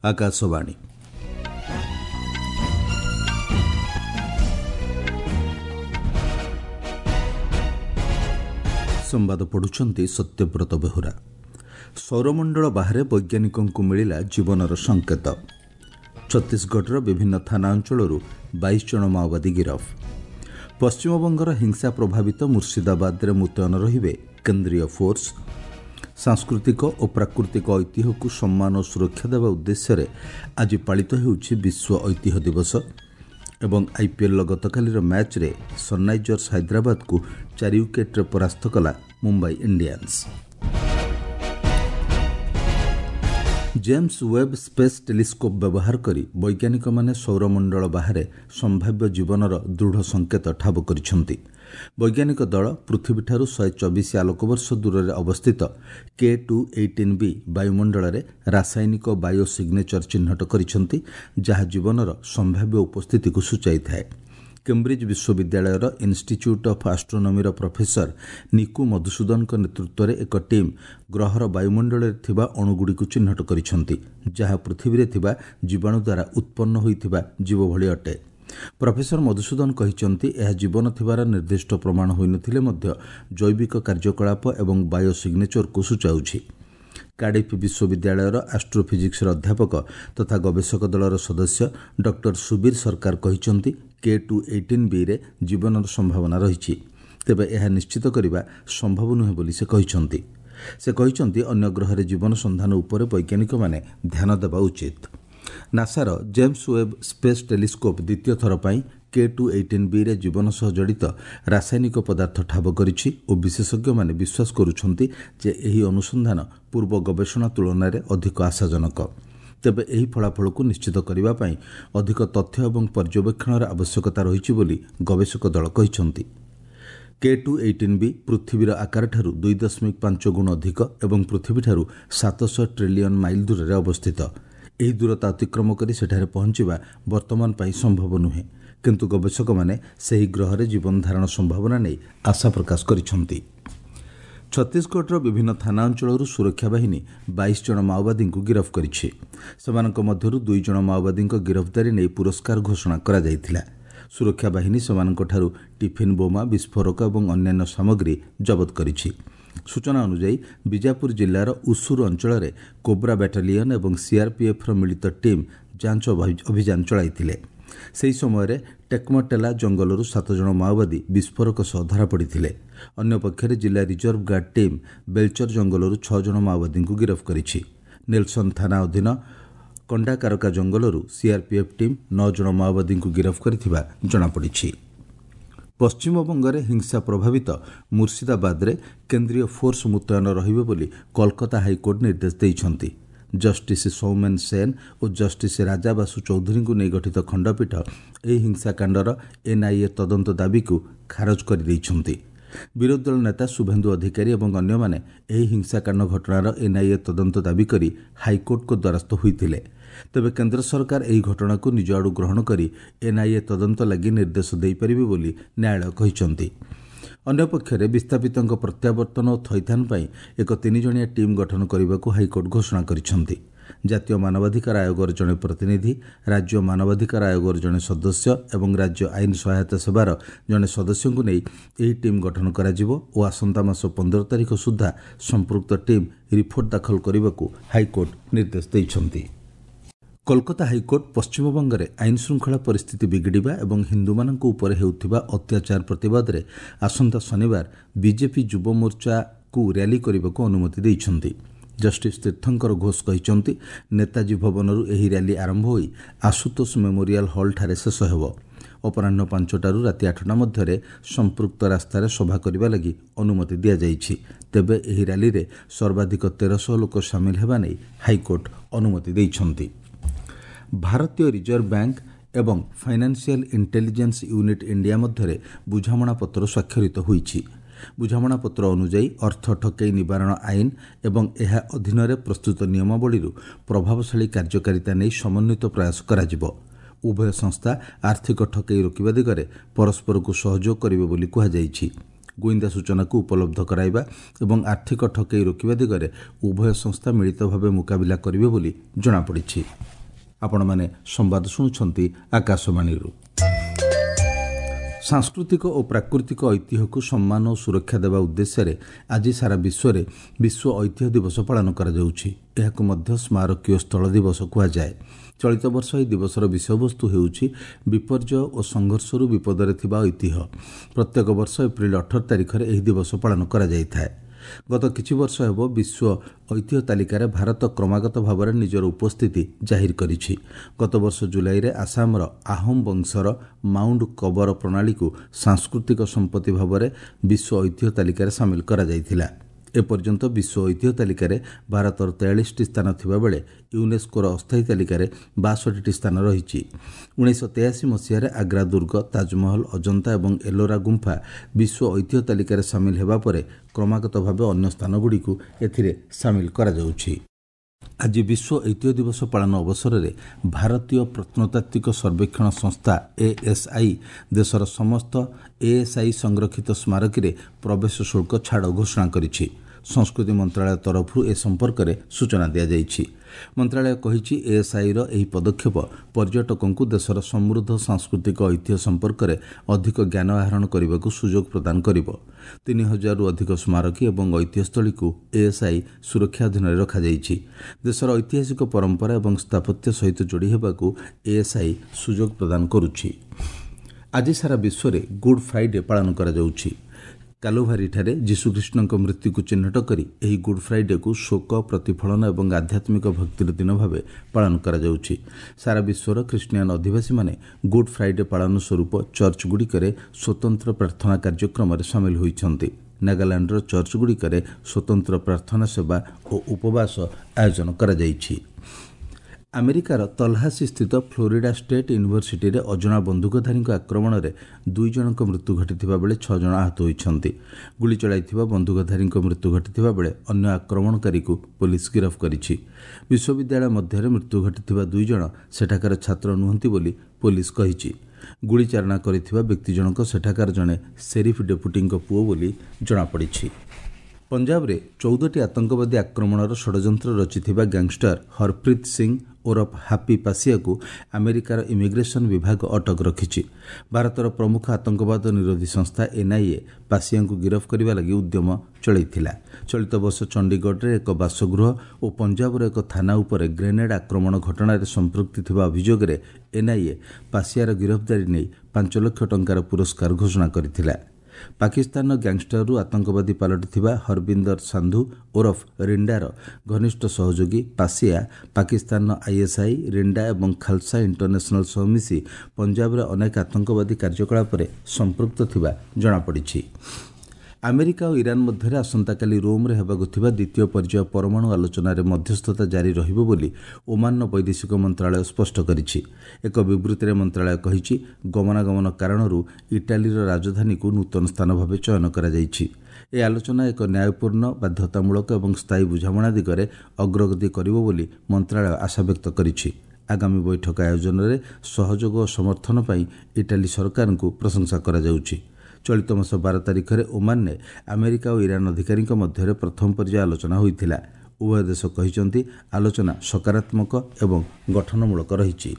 आकाशवाणी। संवाद पढ़ुछंती सत्यव्रत बेहुरा। सौरमंडल बाहर वैज्ञानिकों को मिला जीवनर संकेत। छत्तीसगढ़ विभिन्न थाना अंचल 22 जन माओवादी गिरफ। पश्चिमबंगर हिंसा प्रभावित मुर्शिदाबाद में मुतयन रहिबे केंद्रीय फोर्स। सांस्कृतिक और प्राकृतिक ऐतिह्य को सम्मान और सुरक्षा देवा उद्देश्य आज पालित होउछि विश्व ऐतिह्य दिवस। एवं आईपीएल गतकालीर मैच रे सनराइजर्स हैदराबाद को 4 विकेट परास्त कला Mumbai Indians. James Webb space telescope व्यवहार करी वैज्ञानिक माने सौरमंडल बाहर संभाव्य जीवनर दृढ़ संकेत ठाब करिसेंति। वैज्ञानिक दल पृथ्वीठारु 124 आलोकवर्ष दूर में अवस्थित K2-18b वायुमंडल में रासायनिक बायो सिग्नेचर चिन्हट करिसेंति, जहा जीवनर संभाव्य उपस्थिति को सूचाई थाए। केम्ब्रिज विश्वविद्यालयर institute of astronomy professor Nikku Madhusudhan नेतृत्व में एक टीम ग्रहर वायुमंडल में अणुगुड़ी चिन्हट करिसेंति, जहा पृथ्वी में जीवाणु द्वारा उत्पन्न होइथिबा जीव भली अटे। प्रोफेसर मधुसूदन कहिसेंति यह जीवन थिबार निर्दिष्ट प्रमाण होई नथिले मध्य जैविक कार्यकलाप एवं बायो सिग्नेचर को सूचाउछि। कार्डिफ विश्वविद्यालयर एस्ट्रोफिजिक्स अध्यापक तथा गवेषक दलर सदस्य डॉक्टर सुबीर सरकार कहिसेंति K2-18b रे जीवनर संभावना रहिछि, तेबे यह निश्चित करबा संभव नुहे बोली से कहिसेंति। से कहिसेंति अन्य ग्रह रे जीवन संधान उपरे वैज्ञानिक माने ध्यान देबा उचित। नासार जेम्स वेब स्पेस टेलीस्कोप द्वितीय थर पर K2-18b रे जीवन सह जड़ित रासायनिक पदार्थ ठाब करिछि और विशेषज्ञ माने विश्वास करुछंती जे एही अनुसंधान पूर्व गवेषणा तुलन में अधिक आशाजनक। तेबे एही फलाफल को निश्चित करबा पई अधिक तथ्य एवं पर्यवेक्षणर आवश्यकता रहिछि बोली गवेषक दल कहिसंती। K2-18b पृथ्वीर आकार ठारू 2.5 गुण अधिक एवं पृथ्वी ठारू 700 ट्रिलियन माइल दूर में अवस्थित। यही दूरता अतिक्रम कर सेठारे पहुंचवा वर्तमान पाई संभव नुहे, किंतु गवेषक माने सही ग्रह रे जीवन धारण संभावना नहीं आशा प्रकाश करिसेंति। छत्तीसगढ़ विभिन्न थाना अंचल सुरक्षा बाहिनी 22 जन माओवादी को गिरफ्त करिछि। सेमानक मध्यरु 2 जन माओवादी गिरफ्तारी नहीं पुरस्कार घोषणा करा जायथिला। सुरक्षा बाहिनी सेमानक ठारू टिफिन बोमा, विस्फोरक और अन्यान्य सामग्री जबत करिछि। सूचना अनुसार बीजापुर जिलार उसूर अंचल में कोब्रा बैटालियन और सीआरपीएफ मिलित टीम जांच अभियान चलाइथिले। ସେହି ସମୟରେ ଟେକମଟେଲା ଜଙ୍ଗଲରୁ 7 ଜଣ ମାଓବାଦୀ ବିସ୍ଫୋରକ ସହ ଧରାପଡ଼ିଥିଲେ। ଅନ୍ୟପକ୍ଷରେ ଜିଲ୍ଲା ରିଜର୍ଭ ଗାର୍ଡ ଟିମ୍ ବେଲଚର ଜଙ୍ଗଲରୁ 6 ଜଣ ମାଓବାଦୀଙ୍କୁ ଗିରଫ କରିଛି। ନେଲସନ ଥାନା ଅଧୀନ କଣ୍ଡାକାରକା ଜଙ୍ଗଲରୁ ସିଆରପିଏଫ୍ ଟିମ୍ 9 ଜଣ ମାଓବାଦୀଙ୍କୁ ଗିରଫ କରିଥିବା ଜଣାପଡ଼ିଛି। ପଶ୍ଚିମବଙ୍ଗରେ ହିଂସା ପ୍ରଭାବିତ ମୁର୍ଶିଦାବାଦରେ କେନ୍ଦ୍ରୀୟ ଫୋର୍ସ ମୁତୟନ ରହିବେ ବୋଲି କୋଲକାତା ହାଇକୋର୍ଟ ନିର୍ଦ୍ଦେଶ ଦେଇଛନ୍ତି। जस्टिस सौमेन सेन और जस्टिस राजा बासु चौधरी को नहीं गठित खंडपीठ यह हिंसाकांडर एनआईए तदंत दाबी को खारज कर देइछंती। विरोधी दल नेता शुभेन्दु अधिकारी और अन्य माने यह हिंसाकांड घटनार एनआईए तदंत दाबी करी हाईकोर्ट को द्वारस्थ होइथिले। तेबे केंद्र सरकार यह घटना को निज आड़ू ग्रहण करी एनआईए तदंत लगी निर्देश दे पारिबे बोली न्यायालय कहिसंती। अन्यपक्षरे विस्थापितों प्रत्यावर्तन और थैथान पर एक 3 जणिया टीम गठन करने को हाईकोर्ट घोषणा करिसेंति। जातीय मानवाधिकार आयोगर जड़े प्रतिनिधि, राज्य मानवाधिकार आयोगर जड़े सदस्य और राज्य आईन सहायता सेवार जड़े सदस्यों को नहीं यह टीम गठन कराजिबो और आसंता मास 15 तारिख सुधा संपृक्त टीम रिपोर्ट दाखल करने को हाईकोर्ट निर्देश देइछंती। कोलकाता हाईकोर्ट पश्चिमबंग में आईन श्रृंखला परिस्थिति बिगड़िबा और हिंदूमानंक उपर हेउथिबा अत्याचार प्रतिवाद रे आसंता शनिवार बीजेपी युव मोर्चा को रैली करने को अनुमति देइछंती। जस्टिस तीर्थंकर घोष कहिसंती नेताजी भवनरू एही रैली आरंभ होई आशुतोष मेमोरियल हॉल ठारे शेष हेबो। अपराह्न 5टारू राति 8टा मध्यरे संपृक्त रास्तार सभा करने लगी अनुमति दिया जाइछि। तेबे एही रैली रे सर्वाधिक 1300 लोक सामिल हेबा नै हाईकोर्ट अनुमति देइछंती। भारतीय रिजर्व बैंक एवं फाइनेंशियल इंटेलिजेंस यूनिट इंडिया मध्य बुझामणा पत्र स्वाक्षरित होइछि। बुझामणा पत्र अनुଯାୟୀ अर्थ ठकेई निवारण आईन एवं एहा अधीन प्रस्तुत नियमावली प्रभावशाली कार्यकारिता नहीं समन्वित प्रयास कराजिबो। उभय संस्था आर्थिक ठकेई रोकिबा दिगरे परस्पर को सहयोग करिवे बोली कुहाଯାଇଛି। गुइंदा सूचना को उपलब्ध कराइबा एवं आर्थिक ठकेई रोकिबा दिगरे उभय संस्था मिलित भावे मुकाबिला करिवे बोली जणापड़िछि। ଆପଣମାନେ ସମ୍ବାଦ ଶୁଣୁଛନ୍ତି ଆକାଶବାଣୀରୁ। ସାଂସ୍କୃତିକ ଓ ପ୍ରାକୃତିକ ଐତିହ୍ୟକୁ ସମ୍ମାନ ଓ ସୁରକ୍ଷା ଦେବା ଉଦ୍ଦେଶ୍ୟରେ ଆଜି ସାରା ବିଶ୍ୱରେ ବିଶ୍ୱ ଐତିହ୍ୟ ଦିବସ ପାଳନ କରାଯାଉଛି। ଏହାକୁ ମଧ୍ୟ ସ୍ମାରକୀୟ ସ୍ଥଳ ଦିବସ କୁହାଯାଏ। ଚଳିତ ବର୍ଷ ଏହି ଦିବସର ବିଷୟବସ୍ତୁ ହେଉଛି ବିପର୍ଯ୍ୟୟ ଓ ସଂଘର୍ଷରୁ ବିପଦରେ ଥିବା ଐତିହ୍ୟ। ପ୍ରତ୍ୟେକ ବର୍ଷ ଏପ୍ରିଲ 18 ତାରିଖରେ ଏହି ଦିବସ ପାଳନ କରାଯାଇଥାଏ। ଗତ କିଛି ବର୍ଷ ହେବ ବିଶ୍ୱ ଐତିହ୍ୟ ତାଲିକାରେ ଭାରତ କ୍ରମାଗତ ଭାବରେ ନିଜର ଉପସ୍ଥିତି ଜାହିର କରିଛି। ଗତ ବର୍ଷ ଜୁଲାଇରେ ଆସାମର ଆହୋମ ବଂଶର ମାଉଣ୍ଡ କବର ପ୍ରଣାଳୀକୁ ସାଂସ୍କୃତିକ ସମ୍ପତ୍ତି ଭାବରେ ବିଶ୍ୱ ଐତିହ୍ୟ ତାଲିକାରେ ସାମିଲ କରାଯାଇଥିଲା। ଏପର୍ଯ୍ୟନ୍ତ ବିଶ୍ୱ ଐତିହ୍ୟ ତାଲିକାରେ ଭାରତର 43ଟି ସ୍ଥାନ ଥିବାବେଳେ ୟୁନେସ୍କୋର ଅସ୍ଥାୟୀ ତାଲିକାରେ 62ଟି ସ୍ଥାନ ରହିଛି। 1983 ମସିହାରେ ଆଗ୍ରା ଦୁର୍ଗ, ତାଜମହଲ, ଅଜନ୍ତା ଏବଂ ଏଲୋରା ଗୁମ୍ଫା ବିଶ୍ୱ ଐତିହ୍ୟ ତାଲିକାରେ ସାମିଲ ହେବା ପରେ କ୍ରମାଗତ ଭାବେ ଅନ୍ୟ ସ୍ଥାନଗୁଡ଼ିକୁ ଏଥିରେ ସାମିଲ କରାଯାଉଛି। ଆଜି ବିଶ୍ୱ ଐତିହ୍ୟ ଦିବସ ପାଳନ ଅବସରରେ ଭାରତୀୟ ପ୍ରତ୍ନତାତ୍ତ୍ୱିକ ସର୍ବେକ୍ଷଣ ସଂସ୍ଥା ASI ଦେଶର ସମସ୍ତ ASI ସଂରକ୍ଷିତ ସ୍ମାରକୀରେ ପ୍ରବେଶ ଶୁଳ୍କ ଛାଡ଼ ଘୋଷଣା କରିଛି। ସଂସ୍କୃତି ମନ୍ତ୍ରଣାଳୟ ତରଫରୁ ଏ ସମ୍ପର୍କରେ ସୂଚନା ଦିଆଯାଇଛି। ମନ୍ତ୍ରଣାଳୟ କହିଛି ASIର ଏହି ପଦକ୍ଷେପ ପର୍ଯ୍ୟଟକଙ୍କୁ ଦେଶର ସମୃଦ୍ଧ ସାଂସ୍କୃତିକ ଐତିହ୍ୟ ସମ୍ପର୍କରେ ଅଧିକ ଜ୍ଞାନ ଆହରଣ କରିବାକୁ ସୁଯୋଗ ପ୍ରଦାନ କରିବ। 3000ରୁ ଅଧିକ ସ୍ମାରକୀ ଏବଂ ଐତିହ୍ୟସ୍ଥଳୀକୁ ASI ସୁରକ୍ଷା ଅଧୀନରେ ରଖାଯାଇଛି। ଦେଶର ଐତିହାସିକ ପରମ୍ପରା ଏବଂ ସ୍ଥାପତ୍ୟ ସହିତ ଯୋଡ଼ି ହେବାକୁ ASI ସୁଯୋଗ ପ୍ରଦାନ କରୁଛି। ଆଜି ସାରା ବିଶ୍ୱରେ ଗୁଡ୍ ଫ୍ରାଇଡେ ପାଳନ କରାଯାଉଛି। କାଲୁଭାରୀଠାରେ ଯୀଶୁଖ୍ରୀଷ୍ଟଙ୍କ ମୃତ୍ୟୁକୁ ଚିହ୍ନଟ କରି ଏହି ଗୁଡ୍ ଫ୍ରାଇଡେକୁ ଶୋକ, ପ୍ରତିଫଳନ ଏବଂ ଆଧ୍ୟାତ୍ମିକ ଭକ୍ତିର ଦିନ ଭାବେ ପାଳନ କରାଯାଉଛି। ସାରା ବିଶ୍ୱର ଖ୍ରୀଷ୍ଟିଆନ ଅଧିବାସୀମାନେ ଗୁଡ୍ ଫ୍ରାଇଡେ ପାଳନ ସ୍ୱରୂପ ଚର୍ଚ୍ଚଗୁଡ଼ିକରେ ସ୍ୱତନ୍ତ୍ର ପ୍ରାର୍ଥନା କାର୍ଯ୍ୟକ୍ରମରେ ସାମିଲ ହୋଇଛନ୍ତି। ନାଗାଲାଣ୍ଡର ଚର୍ଚ୍ଚଗୁଡ଼ିକରେ ସ୍ୱତନ୍ତ୍ର ପ୍ରାର୍ଥନା ସେବା ଓ ଉପବାସ ଆୟୋଜନ କରାଯାଇଛି। ଆମେରିକାର ତଲହାସି ସ୍ଥିତ ଫ୍ଲୋରିଡା ଷ୍ଟେଟ୍ ୟୁନିଭର୍ସିଟିରେ ଅଜଣା ବନ୍ଧୁକଧାରୀଙ୍କ ଆକ୍ରମଣରେ 2 ଜଣଙ୍କ ମୃତ୍ୟୁ ଘଟିଥିବା ବେଳେ 6 ଜଣ ଆହତ ହୋଇଛନ୍ତି। ଗୁଳି ଚଳାଇଥିବା ବନ୍ଧୁକଧାରୀଙ୍କ ମୃତ୍ୟୁ ଘଟିଥିବା ବେଳେ ଅନ୍ୟ ଆକ୍ରମଣକାରୀକୁ ପୋଲିସ ଗିରଫ କରିଛି। ବିଶ୍ୱବିଦ୍ୟାଳୟ ମଧ୍ୟରେ ମୃତ୍ୟୁ ଘଟିଥିବା 2 ଜଣ ସେଠାକାର ଛାତ୍ର ନୁହନ୍ତି ବୋଲି ପୋଲିସ କହିଛି। ଗୁଳିଚାଳନା କରିଥିବା ବ୍ୟକ୍ତି ଜଣକ ସେଠାକାର ଜଣେ ସେରିଫ ଡେପୁଟିଙ୍କ ପୁଅ ବୋଲି ଜଣାପଡ଼ିଛି। ପଞ୍ଜାବରେ 14ଟି ଆତଙ୍କବାଦୀ ଆକ୍ରମଣର ଷଡ଼ଯନ୍ତ୍ର ରଚିଥିବା ଗ୍ୟାଙ୍ଗଷ୍ଟର ହରପ୍ରୀତ ସିଂ ଓରଫ ହାପି ପାସିଆକୁ ଆମେରିକାର ଇମିଗ୍ରେସନ ବିଭାଗ ଅଟକ ରଖିଛି। ଭାରତର ପ୍ରମୁଖ ଆତଙ୍କବାଦ ନିରୋଧୀ ସଂସ୍ଥା NIA ପାସିଆଙ୍କୁ ଗିରଫ କରିବା ଲାଗି ଉଦ୍ୟମ ଚଳାଇଥିଲା। ଚଳିତ ବର୍ଷ ଚଣ୍ଡିଗଡ଼ରେ ଏକ ବାସଗୃହ ଓ ପଞ୍ଜାବର ଏକ ଥାନା ଉପରେ ଗ୍ରେନେଡ୍ ଆକ୍ରମଣ ଘଟଣାରେ ସମ୍ପୃକ୍ତି ଥିବା ଅଭିଯୋଗରେ NIA ପାସିଆର ଗିରଫଦାରୀ ନେଇ 5 ଲକ୍ଷ ଟଙ୍କାର ପୁରସ୍କାର ଘୋଷଣା କରିଥିଲା। ପାକିସ୍ତାନର ଗ୍ୟାଙ୍ଗଷ୍ଟରରୁ ଆତଙ୍କବାଦୀ ପାଲଟିଥିବା ହରବିନ୍ଦର ସାନ୍ଧୁ ଓରଫ ରିଣ୍ଡାର ଘନିଷ୍ଠ ସହଯୋଗୀ ପାସିଆ ପାକିସ୍ତାନର ISI, ରିଣ୍ଡା ଏବଂ ଖାଲସା ଇଣ୍ଟରନ୍ୟାସନାଲ ସହ ମିଶି ପଞ୍ଜାବରେ ଅନେକ ଆତଙ୍କବାଦୀ କାର୍ଯ୍ୟକଳାପରେ ସମ୍ପୃକ୍ତ ଥିବା ଜଣାପଡ଼ିଛି। ଆମେରିକା ଓ ଇରାନ ମଧ୍ୟରେ ଆସନ୍ତାକାଲି ରୋମ୍ରେ ହେବାକୁ ଥିବା ଦ୍ୱିତୀୟ ପର୍ଯ୍ୟାୟ ପରମାଣୁ ଆଲୋଚନାରେ ମଧ୍ୟସ୍ଥତା ଜାରି ରହିବ ବୋଲି ଓମାନର ବୈଦେଶିକ ମନ୍ତ୍ରଣାଳୟ ସ୍ପଷ୍ଟ କରିଛି। ଏକ ବିବୃତ୍ତିରେ ମନ୍ତ୍ରଣାଳୟ କହିଛି, ଗମନାଗମନ କାରଣରୁ ଇଟାଲୀର ରାଜଧାନୀକୁ ନୂତନ ସ୍ଥାନ ଭାବେ ଚୟନ କରାଯାଇଛି। ଏହି ଆଲୋଚନା ଏକ ନ୍ୟାୟପୂର୍ଣ୍ଣ, ବାଧ୍ୟତାମୂଳକ ଏବଂ ସ୍ଥାୟୀ ବୁଝାମଣା ଦିଗରେ ଅଗ୍ରଗତି କରିବ ବୋଲି ମନ୍ତ୍ରଣାଳୟ ଆଶାବ୍ୟକ୍ତ କରିଛି। ଆଗାମୀ ବୈଠକ ଆୟୋଜନରେ ସହଯୋଗ ଓ ସମର୍ଥନ ପାଇଁ ଇଟାଲୀ ସରକାରଙ୍କୁ ପ୍ରଶଂସା କରାଯାଉଛି। ଚଳିତ ମାସ 12 ତାରିଖରେ ଓମାନରେ ଆମେରିକା ଓ ଇରାନ ଅଧିକାରୀଙ୍କ ମଧ୍ୟରେ ପ୍ରଥମ ପର୍ଯ୍ୟାୟ ଆଲୋଚନା ହୋଇଥିଲା। ଉଭୟ ଦେଶ କହିଛନ୍ତି ଆଲୋଚନା ସକାରାତ୍ମକ ଏବଂ ଗଠନମୂଳକ ରହିଛି।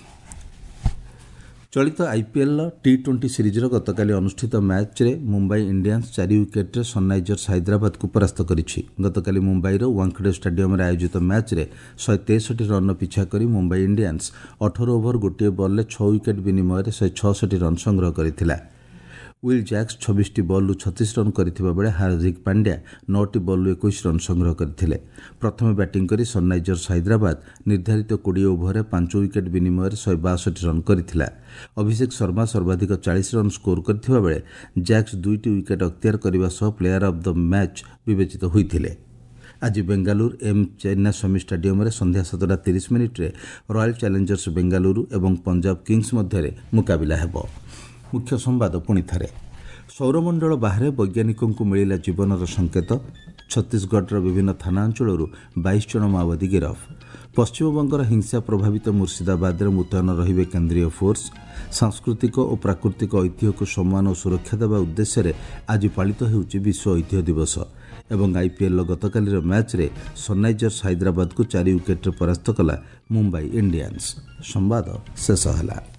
ଚଳିତ IPLର T20 ସିରିଜର ଗତକାଲି ଅନୁଷ୍ଠିତ ମ୍ୟାଚ୍ରେ ମୁମ୍ବାଇ ଇଣ୍ଡିଆନ୍ସ 4 ୱିକେଟ୍ରେ ସନ୍ରାଇଜର୍ସ ହାଇଦ୍ରାବାଦକୁ ପରାସ୍ତ କରିଛି। ଗତକାଲି ମୁମ୍ବାଇର ୱାଙ୍ଗଖେଡେ ଷ୍ଟାଡିୟମରେ ଆୟୋଜିତ ମ୍ୟାଚ୍ରେ 163 ରନ୍ର ପିଛା କରି ମୁମ୍ବାଇ ଇଣ୍ଡିଆନ୍ସ 18 ଓଭର ଗୋଟିଏ ବଲ୍ରେ 6 ୱିକେଟ୍ ବିନିମୟରେ 166 ରନ୍ ସଂଗ୍ରହ କରିଥିଲା। ୱିଲ୍ ଜ୍ୟାକ୍ସ 26ଟି ବଲ୍ରୁ 36 ରନ୍ କରିଥିବା ବେଳେ ହାର୍ଦ୍ଦିକ ପାଣ୍ଡ୍ୟା 9ଟି ବଲ୍ରୁ 21 ରନ୍ ସଂଗ୍ରହ କରିଥିଲେ। ପ୍ରଥମେ ବ୍ୟାଟିଂ କରି ସନ୍ରାଇଜର୍ସ ହାଇଦ୍ରାବାଦ ନିର୍ଦ୍ଧାରିତ 20 ଓଭରରେ 5 ୱିକେଟ୍ ବିନିମୟରେ 162 ରନ୍ କରିଥିଲା। ଅଭିଷେକ ଶର୍ମା ସର୍ବାଧିକ 40 ରନ୍ ସ୍କୋର କରିଥିବା ବେଳେ ଜ୍ୟାକ୍ସ 2ଟି ୱିକେଟ୍ ଅକ୍ତିଆର କରିବା ସହ ପ୍ଲେୟାର ଅଫ୍ ଦ ମ୍ୟାଚ୍ ବିବେଚିତ ହୋଇଥିଲେ। ଆଜି ବେଙ୍ଗାଲୁରୁ ଚିନ୍ନାସ୍ୱାମୀ ଷ୍ଟାଡିୟମରେ ସନ୍ଧ୍ୟା 7:30 ରୟାଲ ଚ୍ୟାଲେଞ୍ଜର୍ସ ବେଙ୍ଗାଲୁରୁ ଏବଂ ପଞ୍ଜାବ କିଙ୍ଗସ୍ ମଧ୍ୟରେ ମୁକାବିଲା ହେବ। ମୁଖ୍ୟ ସମ୍ବାଦ ପୁଣି ଥରେ। ସୌରମଣ୍ଡଳ ବାହାରେ ବୈଜ୍ଞାନିକଙ୍କୁ ମିଳିଲା ଜୀବନର ସଂକେତ। ଛତିଶଗଡ଼ର ବିଭିନ୍ନ ଥାନା ଅଞ୍ଚଳରୁ 22 ଜଣ ମାଓବାଦୀ ଗିରଫ। ପଶ୍ଚିମବଙ୍ଗର ହିଂସା ପ୍ରଭାବିତ ମୁର୍ସିଦାବାଦରେ ମୁତୟନ ରହିବେ କେନ୍ଦ୍ରୀୟ ଫୋର୍ସ। ସାଂସ୍କୃତିକ ଓ ପ୍ରାକୃତିକ ଐତିହ୍ୟକୁ ସମ୍ମାନ ଓ ସୁରକ୍ଷା ଦେବା ଉଦ୍ଦେଶ୍ୟରେ ଆଜି ପାଳିତ ହେଉଛି ବିଶ୍ୱ ଐତିହ୍ୟ ଦିବସ। ଏବଂ ଆଇପିଏଲ୍ର ଗତକାଲିର ମ୍ୟାଚ୍ରେ ସନ୍ରାଇଜର୍ସ ହାଇଦ୍ରାବାଦକୁ 4 ୱିକେଟ୍ରେ ପରାସ୍ତ କଲା ମୁମ୍ବାଇ ଇଣ୍ଡିଆନ୍ସ। ସମ୍ବାଦ ଶେଷ ହେଲା।